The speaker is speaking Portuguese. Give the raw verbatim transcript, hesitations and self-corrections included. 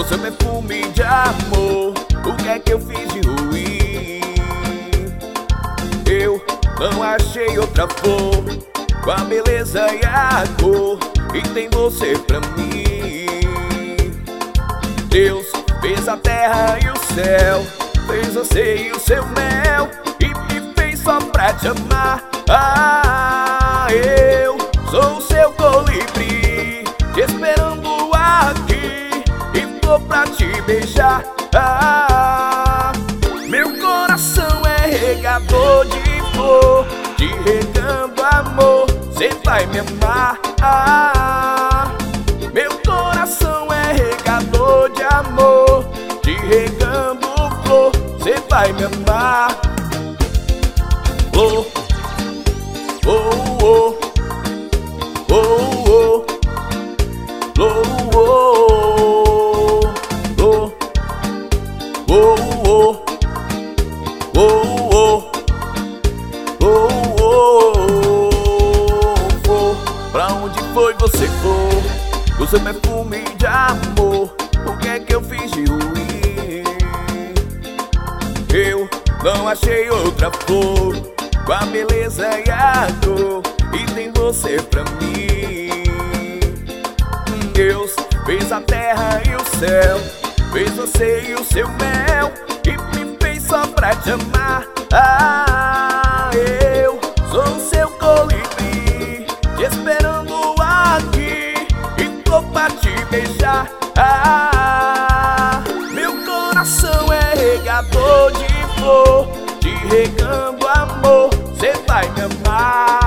com seu perfume de amor. O que é que eu fiz de ruim? Eu não achei outra flor com a beleza e a cor, e tem você pra mim. Deus fez a terra e o céu, fez você e o seu mel, e me fez só pra te amar. Ah, eu sou o seu colibri, te esperando aqui, e tô pra te beijar. Ah, meu coração é regador de flor, te regando amor, cê vai me amar. Ah, meu coração é regador de amor, te regando flor, cê vai me amar. Oh, oh, oh, oh, oh, oh, oh, oh, oh, oh, oh, oh, oh, oh. Pra onde foi você for, com seu perfume de amor? O que é que eu fiz de ruim? Eu não achei outra flor com a beleza e a dor, e tem você pra mim. Deus fez a terra e o céu, fez você e o seu mel, e me fez só pra te amar. Ah, eu sou o seu colibri, te esperando aqui, e tô pra te beijar. Ah, meu coração é regador de flor, te regando amor, cê vai me amar.